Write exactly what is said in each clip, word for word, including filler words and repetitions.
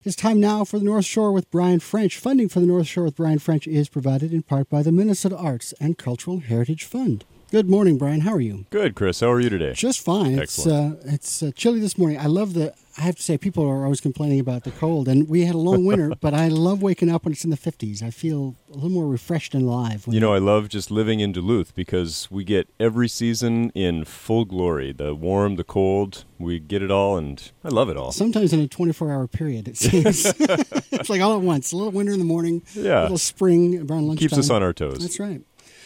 It's time now for the North Shore with Brian French. Funding for the North Shore with Brian French is provided in part by the Minnesota Arts and Cultural Heritage Fund. Good morning, Brian. How are you? Good, Chris. How are you today? Just fine. Excellent. It's uh, it's uh, chilly this morning. I love the, I have to say, people are always complaining about the cold, and we had a long winter, but I love waking up when it's in the fifties. I feel a little more refreshed and alive. You know, I love just living in Duluth because we get every season in full glory. The warm, the cold, we get it all, and I love it all. Sometimes in a twenty-four hour period, it seems. It's like all at once. A little winter in the morning, yeah. a little spring around lunchtime. Keeps us on our toes. That's right.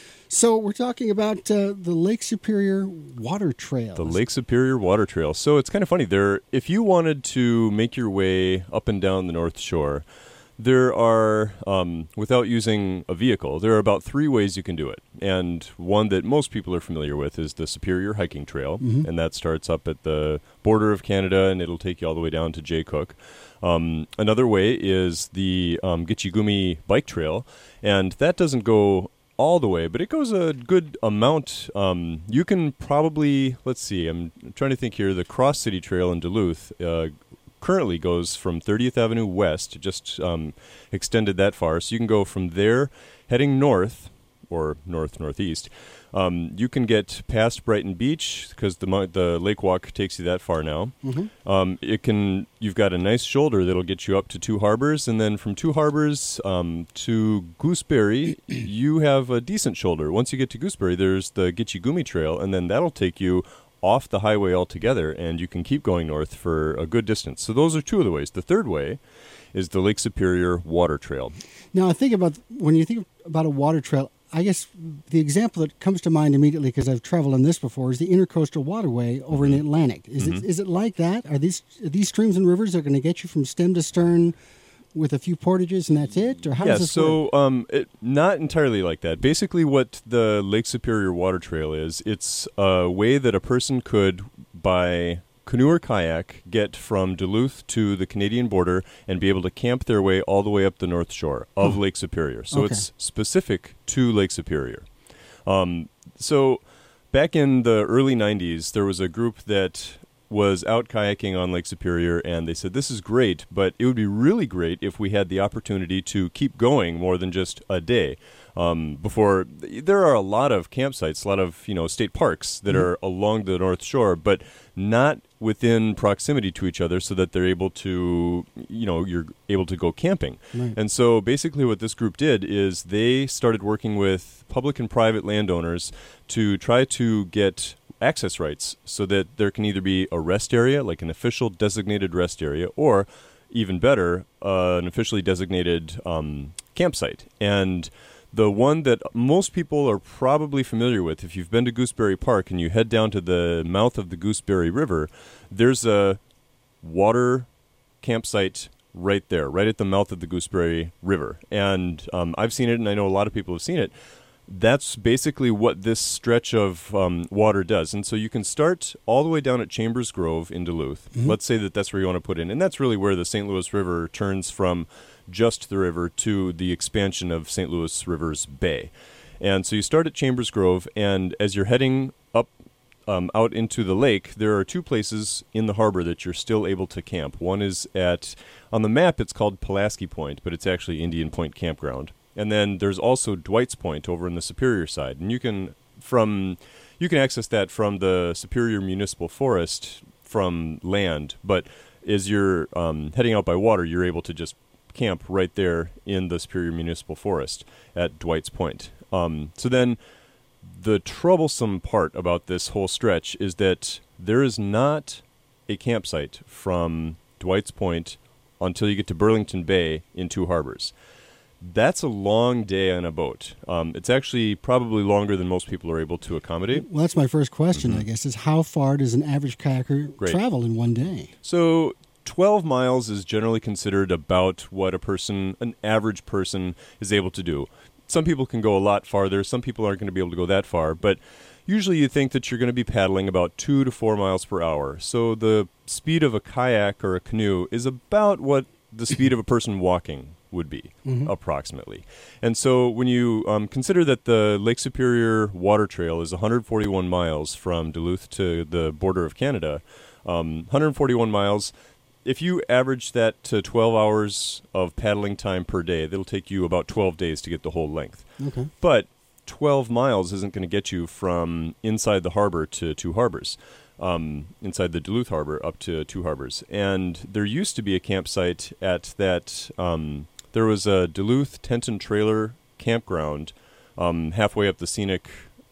So we're talking about uh, the Lake Superior Water Trail. The Lake Superior Water Trail. So it's kind of funny. There, if you wanted to make your way up and down the North Shore, there are, um, without using a vehicle, there are about three ways you can do it. And one that most people are familiar with is the Superior Hiking Trail, mm-hmm. and that starts up at the border of Canada, and it'll take you all the way down to Jay Cook. Um, another way is the um, Gitchigumi Bike Trail, and that doesn't go all the way, but it goes a good amount. Um, you can probably, let's see, I'm trying to think here, the Cross City Trail in Duluth uh, currently goes from thirtieth Avenue West, just um, extended that far. So you can go from there heading north, or north-northeast. Um, you can get past Brighton Beach because the the lake walk takes you that far now. Mm-hmm. Um, it can you've got a nice shoulder that'll get you up to Two Harbors, and then from Two Harbors um, to Gooseberry, you have a decent shoulder. Once you get to Gooseberry, there's the Gitchigumi Trail, and then that'll take you off the highway altogether, and you can keep going north for a good distance. So those are two of the ways. The third way is the Lake Superior Water Trail. Now, I think about when you think about a water trail, I guess the example that comes to mind immediately, because I've traveled on this before, is the Intercoastal Waterway over mm-hmm. in the Atlantic. Is mm-hmm. it is it like that? Are these are these streams and rivers that are going to get you from stem to stern with a few portages and that's it? Or how yeah, does this so work? Um, it, not entirely like that. Basically what the Lake Superior Water Trail is, it's a way that a person could, by canoe or kayak, get from Duluth to the Canadian border and be able to camp their way all the way up the North Shore of oh. Lake Superior. So okay. it's specific to Lake Superior. Um, so back in the early nineties, there was a group that was out kayaking on Lake Superior, and they said, this is great, but it would be really great if we had the opportunity to keep going more than just a day. Um, before, there are a lot of campsites, a lot of, you know, state parks that mm-hmm. are along the North Shore, but not within proximity to each other so that they're able to, you know, you're able to go camping. Right. And so basically what this group did is they started working with public and private landowners to try to get access rights so that there can either be a rest area, like an official designated rest area, or even better, uh, an officially designated um, campsite. And the one that most people are probably familiar with, if you've been to Gooseberry Park and you head down to the mouth of the Gooseberry River, there's a water campsite right there, right at the mouth of the Gooseberry River. And um, I've seen it, and I know a lot of people have seen it. That's basically what this stretch of um, water does. And so you can start all the way down at Chambers Grove in Duluth. Mm-hmm. Let's say that that's where you want to put in. And that's really where the Saint Louis River turns from just the river to the expansion of Saint Louis River's Bay. And so you start at Chambers Grove, and as you're heading up um, out into the lake, there are two places in the harbor that you're still able to camp. One is at, on the map it's called Pulaski Point, but it's actually Indian Point Campground. And then there's also Dwight's Point over on the Superior side. And you can from you can access that from the Superior Municipal Forest from land. But as you're um, heading out by water, you're able to just camp right there in the Superior Municipal Forest at Dwight's Point. Um, so then the troublesome part about this whole stretch is that there is not a campsite from Dwight's Point until you get to Burlington Bay in Two Harbors. That's a long day on a boat. Um, it's actually probably longer than most people are able to accommodate. Well, that's my first question, mm-hmm. I guess, is how far does an average kayaker Great. travel in one day? So twelve miles is generally considered about what a person, an average person, is able to do. Some people can go a lot farther. Some people aren't going to be able to go that far. But usually you think that you're going to be paddling about two to four miles per hour. So the speed of a kayak or a canoe is about what the speed of a person walking would be, mm-hmm. approximately. And so when you um, consider that the Lake Superior Water Trail is one hundred forty-one miles from Duluth to the border of Canada, um, one hundred forty-one miles, if you average that to twelve hours of paddling time per day, that'll take you about twelve days to get the whole length. Okay. But twelve miles isn't going to get you from inside the harbor to two harbors, um, inside the Duluth Harbor up to two harbors. And there used to be a campsite at that, um, there was a Duluth Tenton Trailer campground um, halfway up the scenic,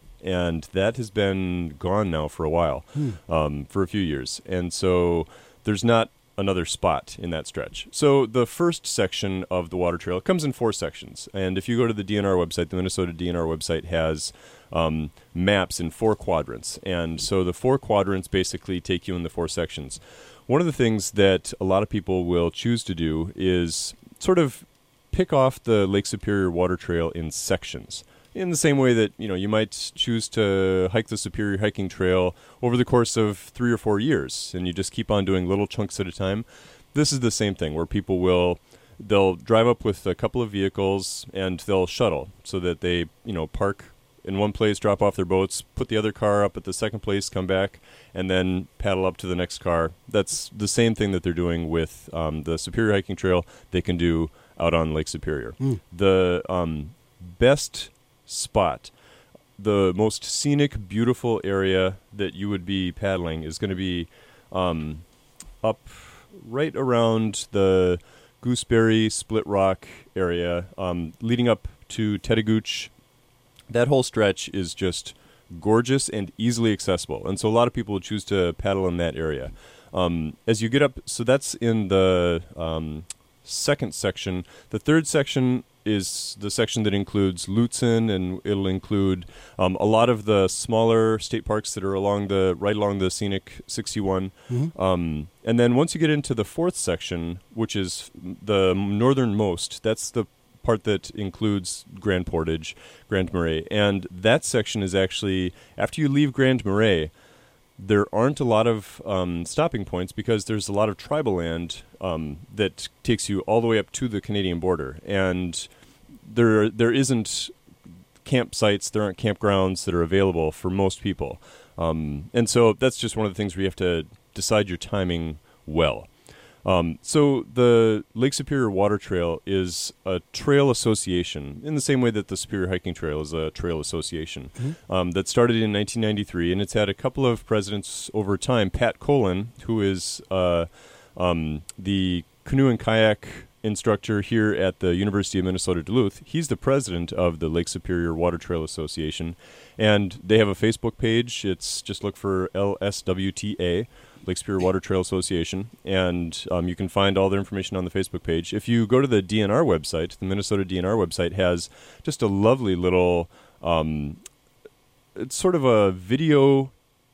and that has been gone now for a while, Hmm. um, for a few years. And so there's not another spot in that stretch. So the first section of the water trail comes in four sections. And if you go to the D N R website, the Minnesota D N R website has um, maps in four quadrants. And so the four quadrants basically take you in the four sections. One of the things that a lot of people will choose to do is sort of pick off the Lake Superior Water Trail in sections. In the same way that, you know, you might choose to hike the Superior Hiking Trail over the course of three or four years, and you just keep on doing little chunks at a time. This is the same thing, where people will, they'll drive up with a couple of vehicles, and they'll shuttle, so that they, you know, park in one place, drop off their boats, put the other car up at the second place, come back, and then paddle up to the next car. That's the same thing that they're doing with um, the Superior Hiking Trail. They can do out on Lake Superior. Mm. The um, best spot, the most scenic, beautiful area that you would be paddling is going to be um, up right around the Gooseberry Split Rock area, um, leading up to Tetegooch. That whole stretch is just gorgeous and easily accessible, and so a lot of people will choose to paddle in that area. Um, as you get up, so that's in the um, second section. The third section is the section that includes Lutsen, and it'll include um, a lot of the smaller state parks that are along the right along the scenic sixty-one. Mm-hmm. Um, and then once you get into the fourth section, which is the northernmost, that's the part that includes Grand Portage, Grand Marais. And that section is actually, after you leave Grand Marais, there aren't a lot of um, stopping points because there's a lot of tribal land um, that takes you all the way up to the Canadian border. And there there isn't campsites, there aren't campgrounds that are available for most people. Um, and so that's just one of the things where you have to decide your timing well. Um, so the Lake Superior Water Trail is a trail association in the same way that the Superior Hiking Trail is a trail association. Mm-hmm. um, that started in nineteen ninety-three, and it's had a couple of presidents over time. Pat Colin, who is uh, um, the canoe and kayak instructor here at the University of Minnesota Duluth, he's the president of the Lake Superior Water Trail Association, and they have a Facebook page. It's just look for L S W T A, Lake Superior Water Trail Association, and um, you can find all their information on the Facebook page. If you go to the D N R website, the Minnesota D N R website has just a lovely little, um, it's sort of a video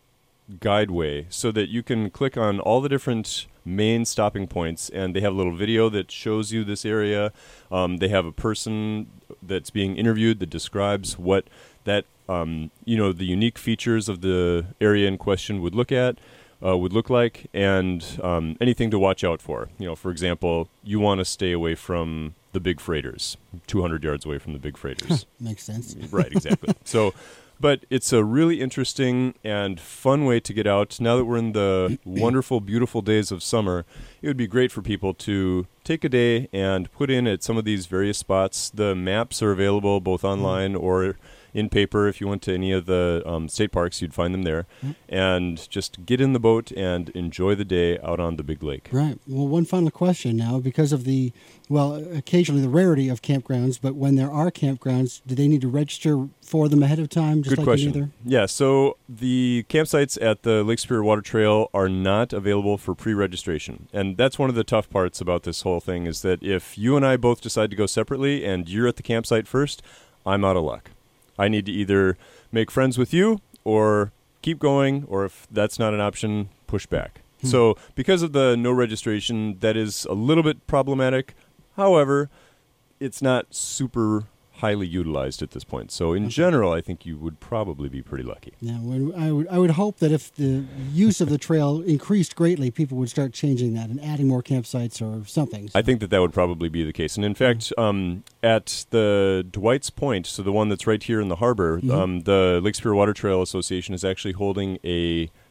guideway so that you can click on all the different main stopping points, and they have a little video that shows you this area. Um, they have a person that's being interviewed that describes what that, um, you know, the unique features of the area in question would look at. Uh, would look like, and um, anything to watch out for. You know, for example, you want to stay away from the big freighters, two hundred yards away from the big freighters. Makes sense. Right, exactly. So, but it's a really interesting and fun way to get out. Now that we're in the wonderful, beautiful days of summer, it would be great for people to take a day and put in at some of these various spots. The maps are available both online or in paper. If you went to any of the um, state parks, you'd find them there. Mm-hmm. And just get in the boat and enjoy the day out on the big lake. Right. Well, one final question now, because of the, well, occasionally the rarity of campgrounds, but when there are campgrounds, do they need to register for them ahead of time? Just Good like question. Any other? Yeah, so the campsites at the Lake Superior Water Trail are not available for pre-registration. And that's one of the tough parts about this whole thing, is that if you and I both decide to go separately and you're at the campsite first, I'm out of luck. I need to either make friends with you or keep going, or if that's not an option, push back. Hmm. So because of the no registration, that is a little bit problematic. However, it's not super highly utilized at this point. So in okay. general, I think you would probably be pretty lucky. Yeah, when I would I would hope that if the use of the trail increased greatly, people would start changing that and adding more campsites or something. So. I think that that would probably be the case. And in fact, mm-hmm. um, at the Dwight's Point, so the one that's right here in the harbor, mm-hmm. um, the Lake Superior Water Trail Association is actually holding a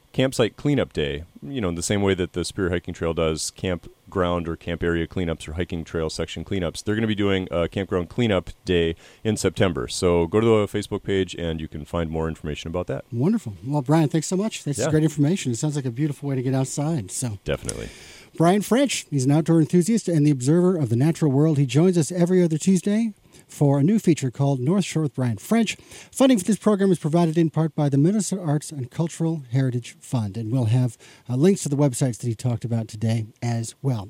campsite cleanup day, you know, in the same way that the Superior Hiking Trail does campground or camp area cleanups or hiking trail section cleanups. They're going to be doing a campground cleanup day in September. So go to the Facebook page and you can find more information about that. Wonderful. Well, Brian, thanks so much. That's Yeah. great information. It sounds like a beautiful way to get outside. So Definitely. Brian French, he's an outdoor enthusiast and the observer of the natural world. He joins us every other Tuesday for a new feature called North Shore with Brian French. Funding for this program is provided in part by the Minnesota Arts and Cultural Heritage Fund, and we'll have uh, links to the websites that he talked about today as well.